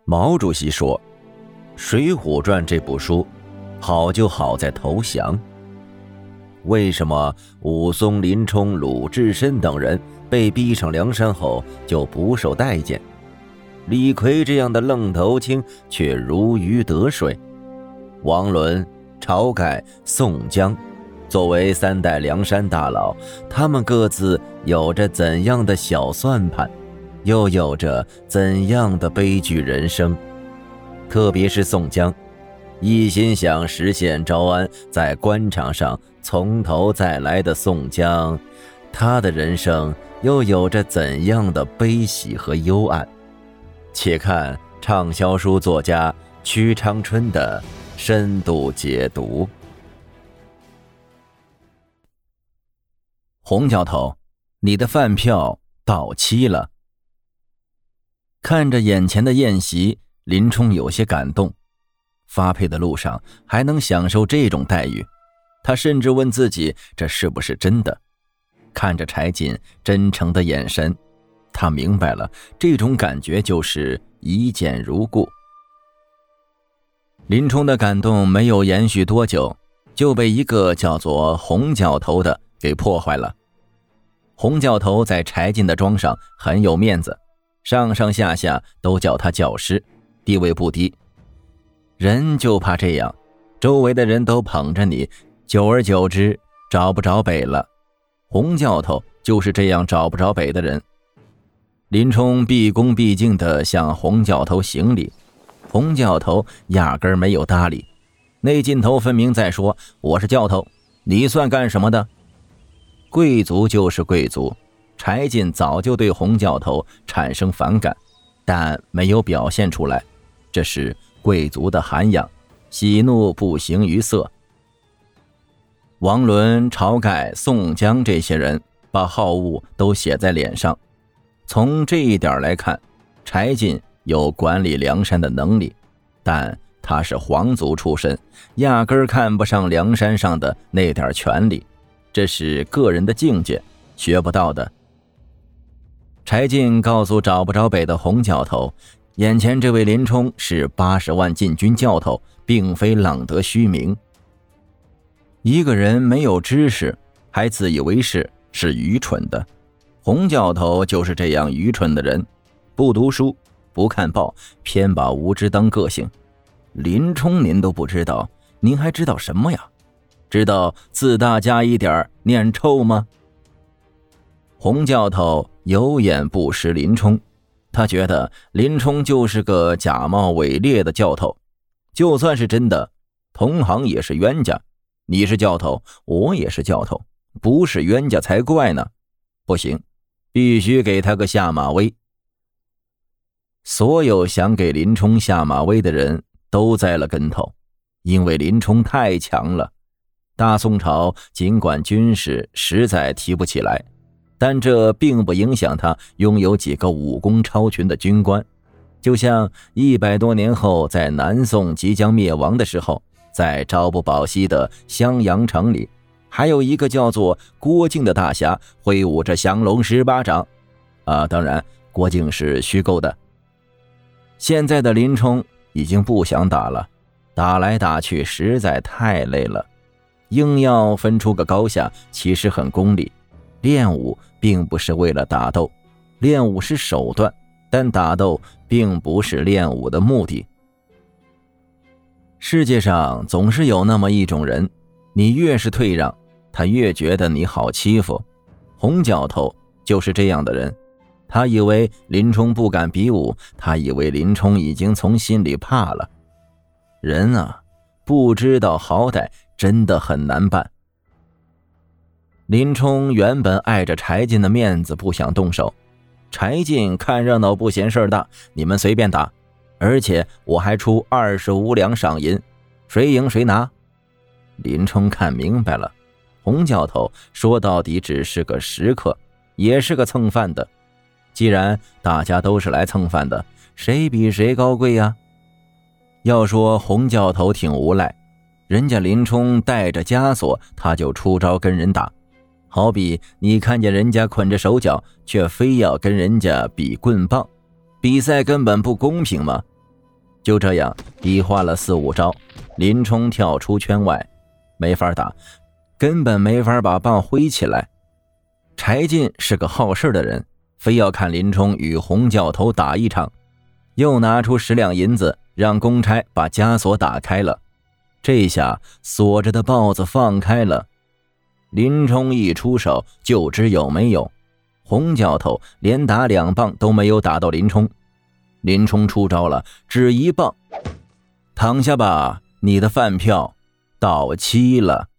毛主席说，《水浒传》这部书好就好在投降。为什么武松、林冲、鲁智深等人被逼上梁山后就不受待见，李逵这样的愣头青却如鱼得水？王伦、晁盖、宋江作为三代梁山大佬，他们各自有着怎样的小算盘，又有着怎样的悲剧人生？特别是宋江，一心想实现招安在官场上从头再来的宋江，他的人生又有着怎样的悲喜和幽暗？且看畅销书作家屈昌春的深度解读。洪教头，你的饭票到期了。看着眼前的宴席，林冲有些感动。发配的路上还能享受这种待遇，他甚至问自己这是不是真的。看着柴进真诚的眼神，他明白了，这种感觉就是一见如故。林冲的感动没有延续多久，就被一个叫做洪教头的给破坏了。洪教头在柴进的庄上很有面子，上上下下都叫他教师，地位不低。人就怕这样，周围的人都捧着你，久而久之找不着北了。洪教头就是这样找不着北的人。林冲毕恭毕敬地向洪教头行礼，洪教头压根儿没有搭理，那劲头分明在说，我是教头，你算干什么的？贵族就是贵族，柴进早就对洪教头产生反感，但没有表现出来，这是贵族的涵养，喜怒不形于色。王伦、晁盖、宋江这些人把好恶都写在脸上，从这一点来看，柴进有管理梁山的能力，但他是皇族出身，压根儿看不上梁山上的那点权力，这是个人的境界，学不到的。柴进告诉找不着北的洪教头，眼前这位林冲是80万禁军教头，并非浪得虚名。一个人没有知识还自以为是，是愚蠢的。洪教头就是这样愚蠢的人，不读书，不看报，偏把无知当个性。林冲您都不知道，您还知道什么呀？知道自大加一点念臭吗？洪教头有眼不识林冲，他觉得林冲就是个假冒伪劣的教头，就算是真的，同行也是冤家，你是教头，我也是教头，不是冤家才怪呢。不行，必须给他个下马威。所有想给林冲下马威的人都栽了跟头，因为林冲太强了。大宋朝尽管军事实在提不起来，但这并不影响他拥有几个武功超群的军官。就像100多年后在南宋即将灭亡的时候，在朝不保夕的襄阳城里，还有一个叫做郭靖的大侠挥舞着降龙18掌。当然郭靖是虚构的。现在的林冲已经不想打了，打来打去实在太累了，硬要分出个高下其实很功利。练武并不是为了打斗，练武是手段，但打斗并不是练武的目的。世界上总是有那么一种人，你越是退让，他越觉得你好欺负。洪教头就是这样的人，他以为林冲不敢比武，他以为林冲已经从心里怕了。人啊，不知道好歹真的很难办。林冲原本碍着柴进的面子不想动手，柴进看热闹不嫌事儿大，你们随便打，而且我还出25两赏银，谁赢谁拿。林冲看明白了，洪教头说到底只是个食客，也是个蹭饭的。既然大家都是来蹭饭的，谁比谁高贵呀？要说洪教头挺无赖，人家林冲带着枷锁，他就出招跟人打。好比你看见人家捆着手脚，却非要跟人家比棍棒，比赛根本不公平嘛。 就这样比划了4、5招，林冲跳出圈外，没法打，根本没法把棒挥起来。柴进是个好事的人，非要看林冲与洪教头打一场，又拿出10两银子让公差把枷锁打开了。这下锁着的豹子放开了，林冲一出手就知有没有。洪教头连打2棒都没有打到林冲，林冲出招了，只1棒，躺下吧，你的饭票到期了。